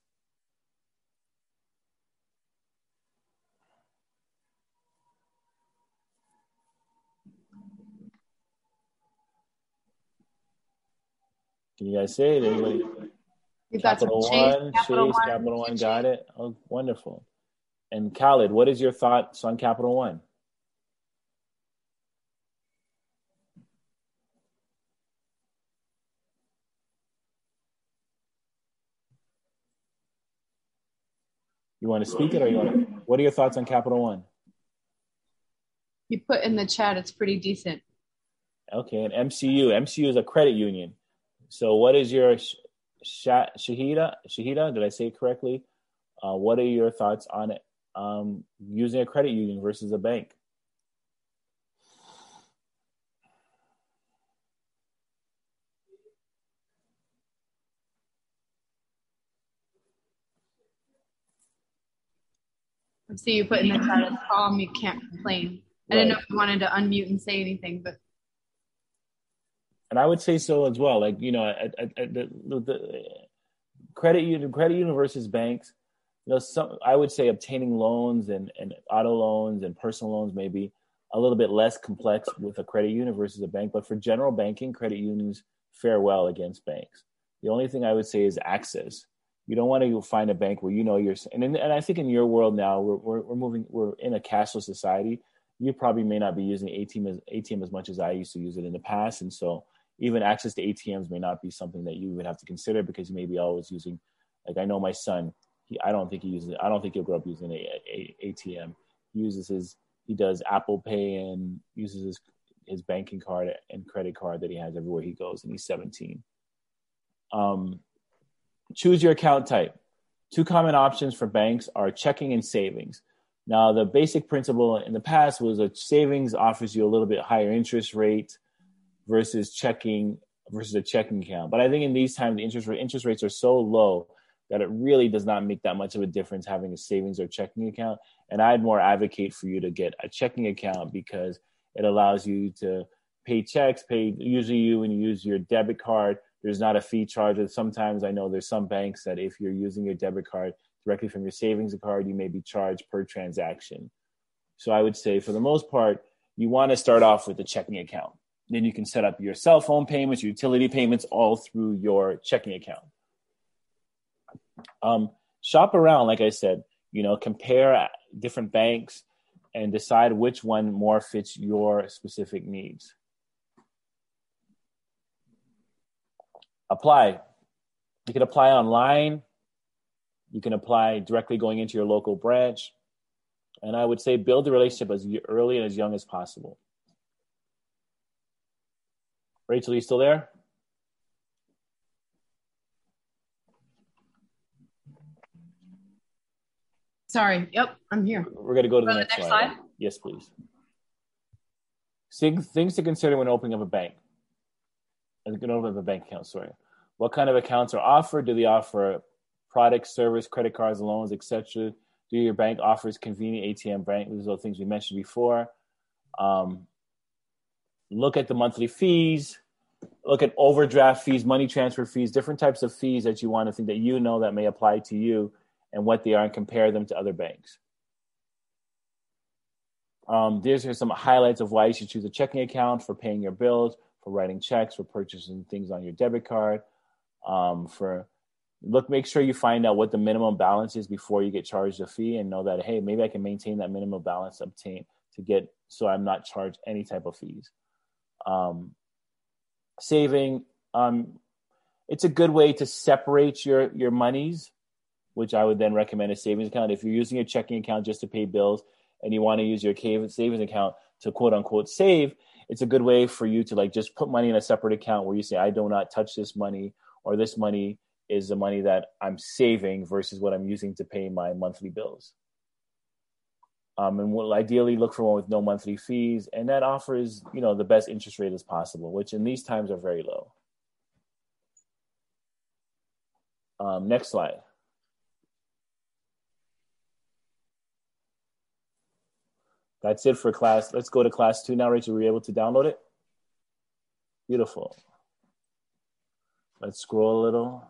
Can you guys say it? Anybody? Capital One, Chase, Capital One, got it? Oh, wonderful. And Khalid, what is your thoughts on Capital One? You want to speak it, or what are your thoughts on Capital One? You put in the chat, it's pretty decent. Okay, and MCU is a credit union. So what is your Shahida? Did I say it correctly? What are your thoughts on it? Using a credit union versus a bank? I see you put in the chat, it's calm, you can't complain. I didn't know if you wanted to unmute and say anything, but. And I would say so as well. Like, the credit union versus banks, I would say obtaining loans and auto loans and personal loans may be a little bit less complex with a credit union versus a bank. But for general banking, credit unions fare well against banks. The only thing I would say is access. You don't want to find a bank where you're, and I think in your world now, we're in a cashless society. You probably may not be using ATM as much as I used to use it in the past. And so even access to ATMs may not be something that you would have to consider because you may be always using, like I know my son, I don't think he'll grow up using an ATM. He does Apple Pay and uses his banking card and credit card that he has everywhere he goes, and he's 17. Choose your account type. Two common options for banks are checking and savings. Now, the basic principle in the past was that savings offers you a little bit higher interest rate versus a checking account. But I think in these times, the interest rates are so low that it really does not make that much of a difference having a savings or checking account. And I'd more advocate for you to get a checking account because it allows you to pay checks, usually when you use your debit card, there's not a fee charge. Sometimes I know there's some banks that if you're using your debit card directly from your savings card, you may be charged per transaction. So I would say for the most part, you want to start off with a checking account. Then you can set up your cell phone payments, your utility payments, all through your checking account. Shop around, like I said, compare different banks and decide which one more fits your specific needs. Apply. You can apply online. You can apply directly going into your local branch. And I would say build the relationship as early and as young as possible. Rachel, are you still there? Sorry. Yep, I'm here. We're going to go to the next slide. Yes, please. Things to consider when opening up a bank. Bank account, sorry. What kind of accounts are offered? Do they offer products, service, credit cards, loans, etc.? Do your bank offers convenient ATM bank? These are the things we mentioned before. Look at the monthly fees. Look at overdraft fees, money transfer fees, different types of fees that you want to think that that may apply to you and what they are, and compare them to other banks. These are some highlights of why you should choose a checking account: for paying your bills, for writing checks, for purchasing things on your debit card. Make sure you find out what the minimum balance is before you get charged a fee, and know that, hey, maybe I can maintain that minimum balance so I'm not charged any type of fees. Saving, it's a good way to separate your monies, which I would then recommend a savings account. If you're using a checking account just to pay bills and you want to use your savings account to quote unquote save, it's a good way for you to like just put money in a separate account where you say, I do not touch this money, or this money is the money that I'm saving versus what I'm using to pay my monthly bills. And we'll ideally look for one with no monthly fees, and that offers, the best interest rate as possible, which in these times are very low. Next slide. That's it for class. Let's go to class 2 now. Rachel, were you able to download it? Beautiful. Let's scroll a little.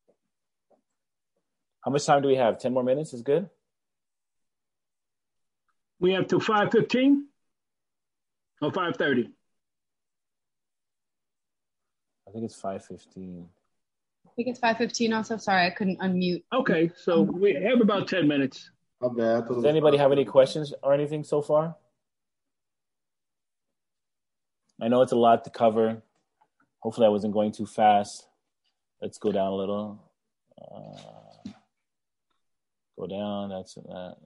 How much time do we have? 10 more minutes is good? We have till 5:15 or 5:30? I think it's 5:15. I think it's 5:15 also. Sorry, I couldn't unmute. Okay, so we have about 10 minutes. Does anybody have any questions or anything so far? I know it's a lot to cover. Hopefully I wasn't going too fast. Let's go down a little. Go down. That's that.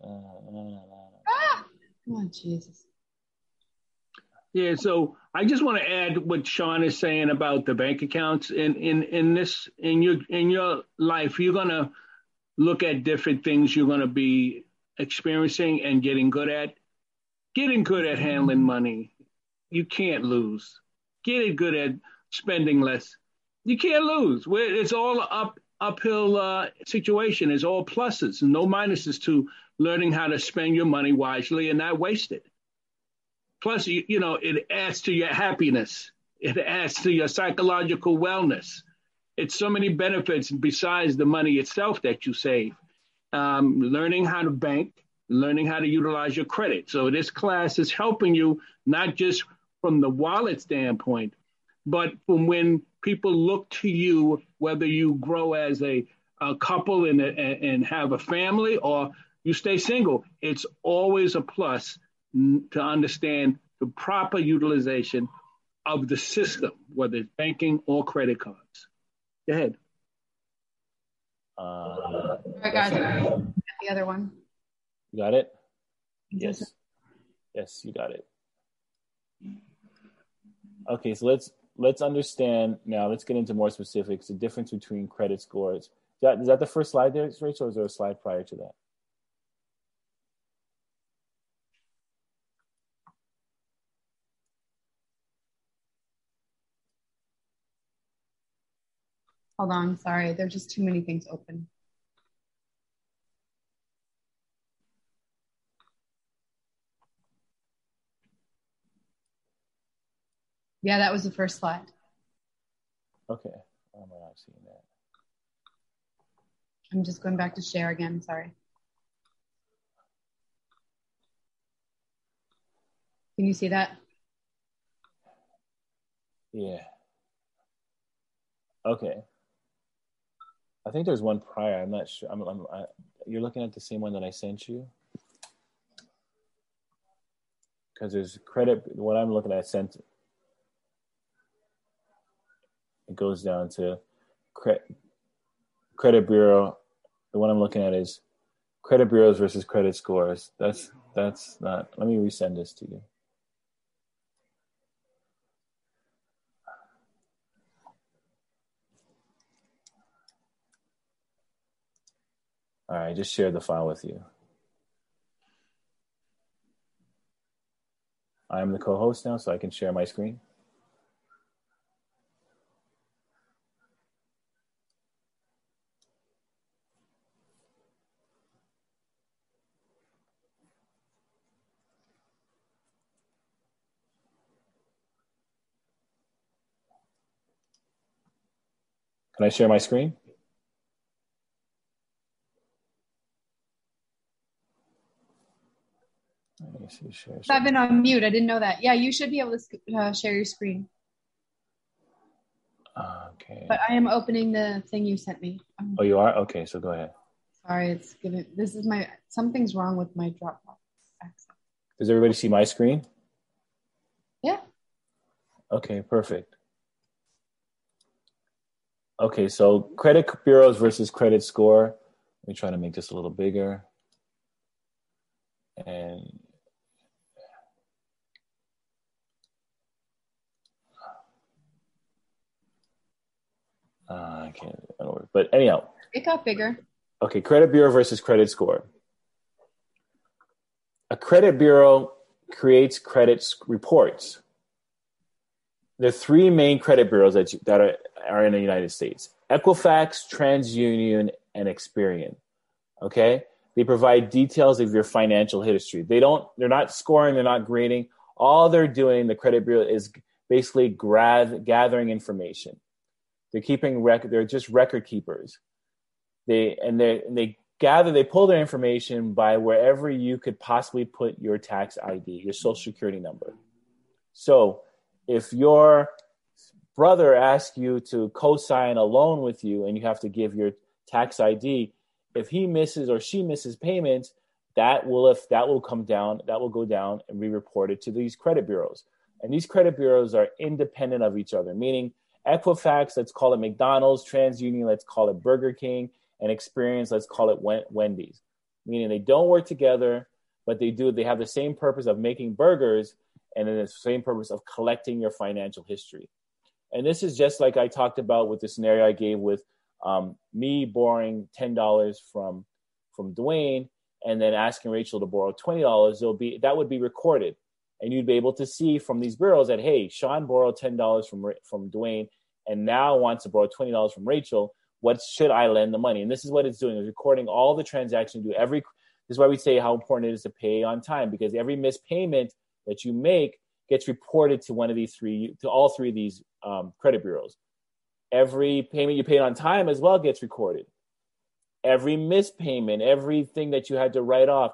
Come on, Jesus. Yeah, so I just want to add what Sean is saying about the bank accounts. In your life, you're gonna look at different things you're gonna be experiencing and getting good at. Getting good at handling money, you can't lose. Getting good at spending less, you can't lose. It's all uphill situation. It's all pluses and no minuses to learning how to spend your money wisely and not waste it. Plus, it adds to your happiness. It adds to your psychological wellness. It's so many benefits besides the money itself that you save. Learning how to bank, learning how to utilize your credit. So this class is helping you not just from the wallet standpoint, but from when people look to you, whether you grow as a couple and have a family or you stay single, it's always a plus to understand the proper utilization of the system, whether it's banking or credit cards. Go ahead. All right, guys, the other one. You got it? Yes. Yes, you got it. Okay, so let's understand now. Let's get into more specifics. The difference between credit scores. Is that the first slide there, Rachel, or is there a slide prior to that? Hold on, sorry. There's just too many things open. Yeah, that was the first slide. Okay. I'm not seeing that. I'm just going back to share again. Sorry. Can you see that? Yeah. Okay. I think there's one prior. I'm not sure. You're looking at the same one that I sent you? Because there's credit. What I'm looking at sent. It goes down to credit bureau. The one I'm looking at is credit bureaus versus credit scores. That's not. Let me resend this to you. All right, I just shared the file with you. I'm the co-host now, so I can share my screen. Can I share my screen? I've been on mute. I didn't know that. Yeah, you should be able to share your screen. Okay. But I am opening the thing you sent me. Oh, you are? Okay, so go ahead. Sorry, something's wrong with my Dropbox access. Does everybody see my screen? Yeah. Okay, perfect. Okay, so credit bureaus versus credit score. Let me try to make this a little bigger. And I can't remember. But anyhow. It got bigger. Okay, credit bureau versus credit score. A credit bureau creates credit reports. There are three main credit bureaus that are in the United States: Equifax, TransUnion, and Experian. Okay, they provide details of your financial history. They're not scoring, they're not grading. All they're doing, the credit bureau, is basically gathering information. They're keeping record. They're just record keepers. They pull their information by wherever you could possibly put your tax ID, your social security number. So if your brother asks you to co-sign a loan with you and you have to give your tax ID, if he misses or she misses payments, that will go down and be reported to these credit bureaus. And these credit bureaus are independent of each other, meaning Equifax, let's call it McDonald's, TransUnion, let's call it Burger King, and Experian, let's call it Wendy's. Meaning they don't work together, but they have the same purpose of making burgers and then the same purpose of collecting your financial history. And this is just like I talked about with the scenario I gave with me borrowing $10 from Dwayne and then asking Rachel to borrow $20. That would be recorded. And you'd be able to see from these bureaus that, hey, Sean borrowed $10 from Dwayne and now wants to borrow $20 from Rachel. What should I lend the money? And this is what it's doing. It's recording all the transactions you do. This is why we say how important it is to pay on time, because every missed payment that you make gets reported to all three of these credit bureaus. Every payment you paid on time as well gets recorded. Every missed payment, everything that you had to write off,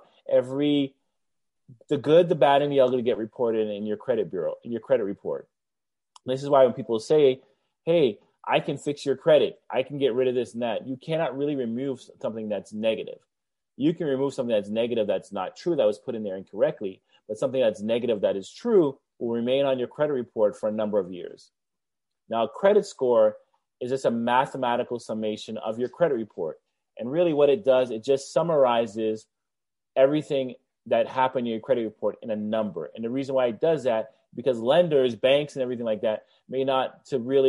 the good, the bad, and the ugly get reported in your credit bureau, in your credit report. And this is why when people say, hey, I can fix your credit, I can get rid of this and that, you cannot really remove something that's negative. You can remove something that's negative that's not true, that was put in there incorrectly, but something that's negative that is true will remain on your credit report for a number of years. Now, a credit score is just a mathematical summation of your credit report. And really what it does, it just summarizes everything that happened in your credit report in a number. And the reason why it does that, because lenders, banks, and everything like that may not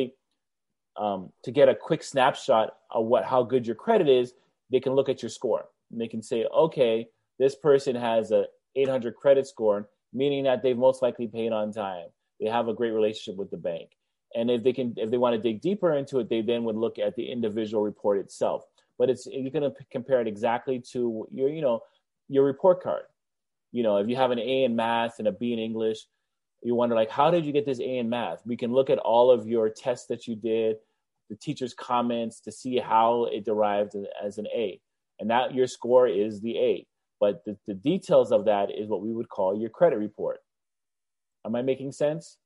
to get a quick snapshot of how good your credit is, they can look at your score. And they can say, okay, this person has a 800 credit score, meaning that they've most likely paid on time. They have a great relationship with the bank. And if they want to dig deeper into it, they then would look at the individual report itself. But you're going to compare it exactly to your report card. If you have an A in math and a B in English, you wonder, how did you get this A in math? We can look at all of your tests that you did, the teacher's comments, to see how it derived as an A. And that your score is the A. But the details of that is what we would call your credit report. Am I making sense?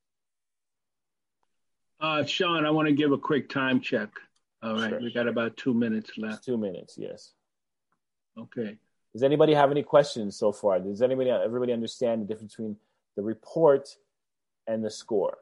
Sean, I want to give a quick time check. All right, sure. We got about 2 minutes left. 2 minutes, yes. Okay. Does anybody have any questions so far? Does everybody understand the difference between the report and the score?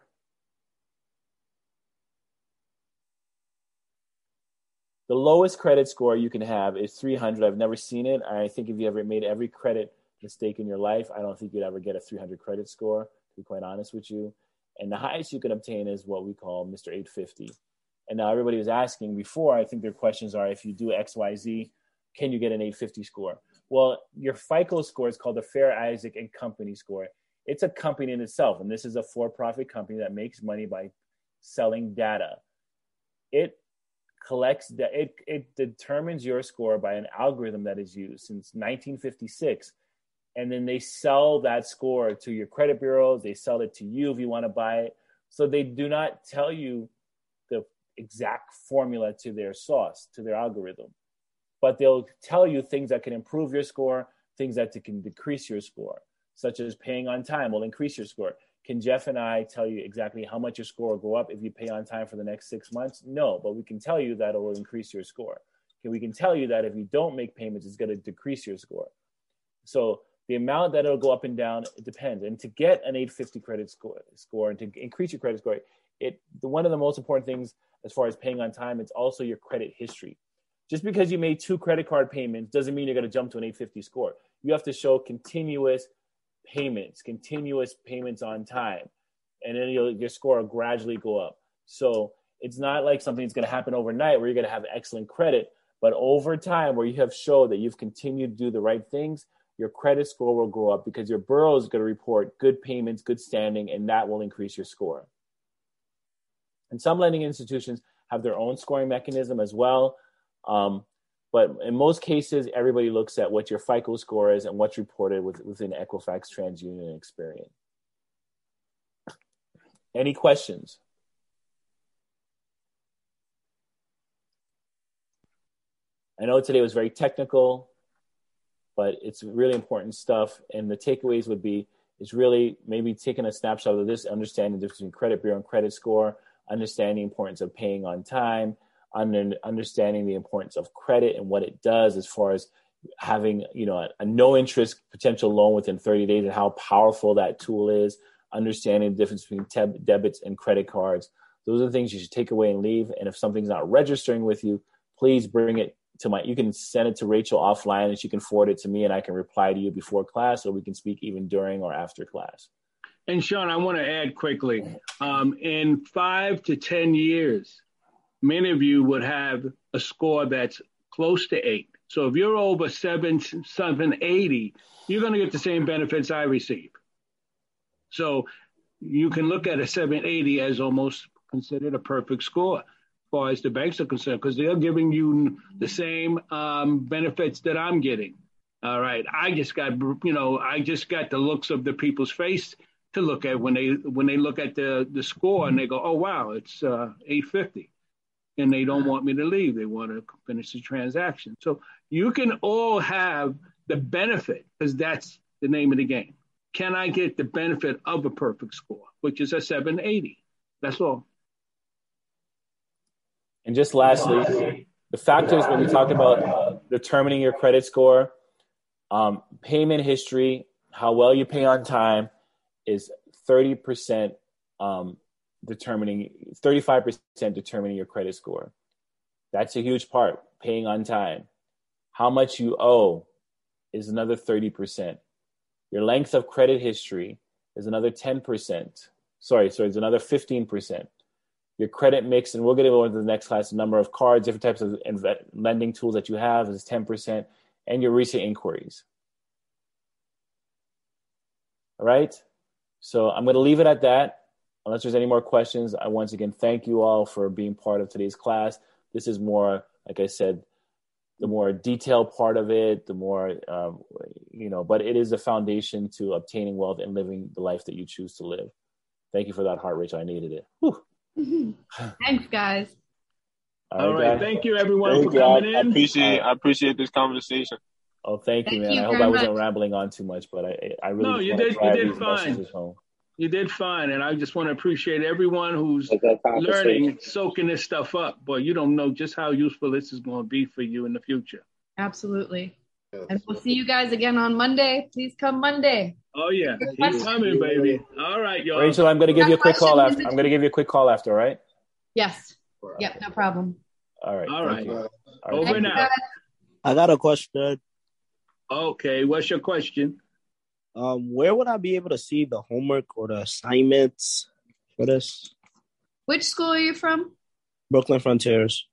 The lowest credit score you can have is 300. I've never seen it. I think if you ever made every credit mistake in your life, I don't think you'd ever get a 300 credit score, to be quite honest with you. And the highest you can obtain is what we call Mr. 850. And now everybody was asking before, I think their questions are, if you do XYZ, can you get an 850 score? Well, your FICO score is called the Fair Isaac and Company score. It's a company in itself, and this is a for-profit company that makes money by selling data. It collects it determines your score by an algorithm that is used since 1956, and then they sell that score to your credit bureaus. They sell it to you if you want to buy it. So they do not tell you the exact formula to their sauce, to their algorithm, but they'll tell you things that can improve your score, things that can decrease your score, such as paying on time will increase your score. Can Jeff and I tell you exactly how much your score will go up if you pay on time for the next 6 months? No, but we can tell you that it will increase your score. We can tell you that if you don't make payments, it's going to decrease your score. So the amount that it'll go up and down, it depends. And to get an 850 credit score and to increase your credit score, one of the most important things as far as paying on time, it's also your credit history. Just because you made 2 credit card payments doesn't mean you're going to jump to an 850 score. You have to show continuous payments on time, and then your score will gradually go up. So it's not like something that's going to happen overnight where you're going to have excellent credit, but over time where you have showed that you've continued to do the right things, your credit score will go up because your bureau is going to report good payments, good standing, and that will increase your score. And some lending institutions have their own scoring mechanism as well. But in most cases, everybody looks at what your FICO score is and what's reported within Equifax, TransUnion, and Experian. Any questions? I know today was very technical, but it's really important stuff. And the takeaways would be, is really maybe taking a snapshot of this, understanding the difference between credit bureau and credit score, understanding the importance of paying on time, understanding the importance of credit and what it does as far as having, a no interest potential loan within 30 days and how powerful that tool is, understanding the difference between debits and credit cards. Those are the things you should take away and leave. And if something's not registering with you, please bring it to you can send it to Rachel offline and she can forward it to me and I can reply to you before class, or we can speak even during or after class. And Sean, I want to add quickly, in 5 to 10 years, many of you would have a score that's close to 8. So if you're over 780, you're going to get the same benefits I receive. So you can look at a 780 as almost considered a perfect score as far as the banks are concerned, because they're giving you the same benefits that I'm getting. All right. I just got the looks of the people's face to look at when they look at the score and they go, oh, wow, it's 850. And they don't want me to leave. They want to finish the transaction. So you can all have the benefit, because that's the name of the game. Can I get the benefit of a perfect score, which is a 780? That's all. And just lastly, the factors when we talk about determining your credit score, payment history, how well you pay on time is 30% determining 35% determining your credit score. That's a huge part. Paying on time. How much you owe is another 30%. Your length of credit history is another 10%. Sorry, it's another 15%. Your credit mix, and we'll get into the next class, the number of cards, different types of lending tools that you have is 10%, and your recent inquiries. All right? So I'm going to leave it at that. Unless there's any more questions, I once again thank you all for being part of today's class. This is more, like I said, the more detailed part of it, the more, but it is the foundation to obtaining wealth and living the life that you choose to live. Thank you for that heart, Rachel. I needed it. Whew. Thanks, guys. All right. Thank you, everyone, for coming in. I appreciate this conversation. Oh, thank you, man. I hope I wasn't rambling on too much, but I really no, you did fine. You did fine, and I just want to appreciate everyone who's learning, soaking this stuff up. But you don't know just how useful this is going to be for you in the future. Absolutely. And we'll see you guys again on Monday. Please come Monday. Oh, yeah. Keep coming, baby. All right, y'all. Rachel, I'm going to give you a quick call after. I'm going to give you a quick call after, all right? Yes. Yep, no problem. All right. All right. Over now. I got a question. Okay, what's your question? Where would I be able to see the homework or the assignments for this? Which school are you from? Brooklyn Frontiers.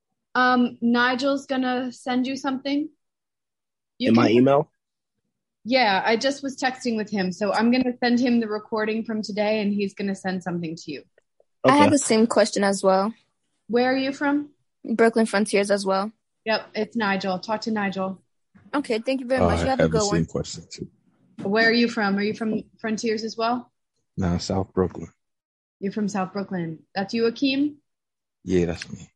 Nigel's gonna send you something. My email? Yeah, I just was texting with him, so I'm gonna send him the recording from today, and he's gonna send something to you. Okay. I have the same question as well. Where are you from? Brooklyn Frontiers as well. Yep, it's Nigel. Talk to Nigel. Okay, thank you very much. You have a good one. I have the same question too. Where are you from? Are you from Frontiers as well? No, South Brooklyn. You're from South Brooklyn. That's you, Akeem? Yeah, that's me.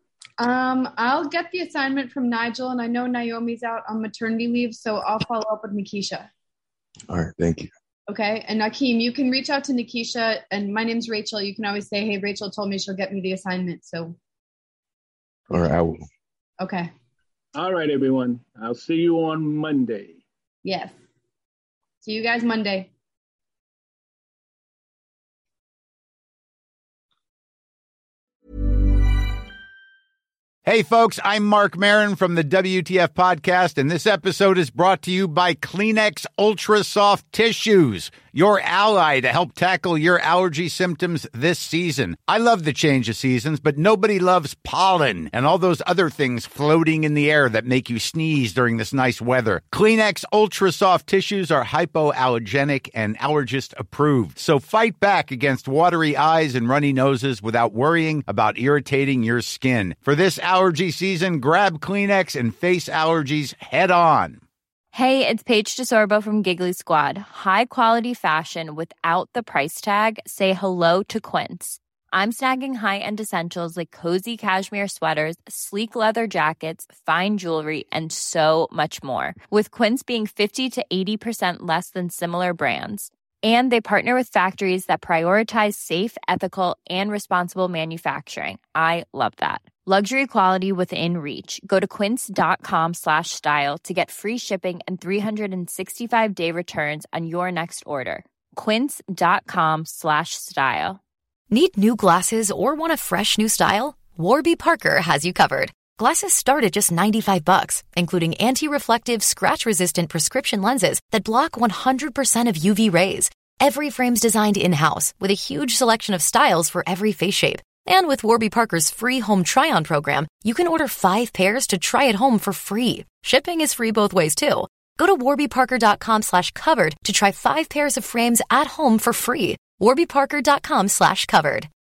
I'll get the assignment from Nigel, and I know Naomi's out on maternity leave, so I'll follow up with Nikisha. All right, thank you. Okay, and Akeem, you can reach out to Nikisha, and my name's Rachel. You can always say, hey, Rachel told me she'll get me the assignment, so. All right, I will. Okay. All right, everyone. I'll see you on Monday. Yes. See you guys Monday. Hey, folks, I'm Mark Maron from the WTF Podcast, and this episode is brought to you by Kleenex Ultra Soft Tissues, your ally to help tackle your allergy symptoms this season. I love the change of seasons, but nobody loves pollen and all those other things floating in the air that make you sneeze during this nice weather. Kleenex Ultra Soft Tissues are hypoallergenic and allergist approved. So fight back against watery eyes and runny noses without worrying about irritating your skin. For this allergy season, grab Kleenex and face allergies head on. Hey, it's Paige DeSorbo from Giggly Squad. High quality fashion without the price tag. Say hello to Quince. I'm snagging high-end essentials like cozy cashmere sweaters, sleek leather jackets, fine jewelry, and so much more. With Quince being 50 to 80% less than similar brands. And they partner with factories that prioritize safe, ethical, and responsible manufacturing. I love that. Luxury quality within reach. Go to quince.com/style to get free shipping and 365-day returns on your next order. Quince.com/style. Need new glasses or want a fresh new style? Warby Parker has you covered. Glasses start at just $95, including anti-reflective, scratch-resistant prescription lenses that block 100% of UV rays. Every frame's designed in-house with a huge selection of styles for every face shape. And with Warby Parker's free home try-on program, you can order 5 pairs to try at home for free. Shipping is free both ways, too. Go to warbyparker.com/covered to try 5 pairs of frames at home for free. warbyparker.com/covered.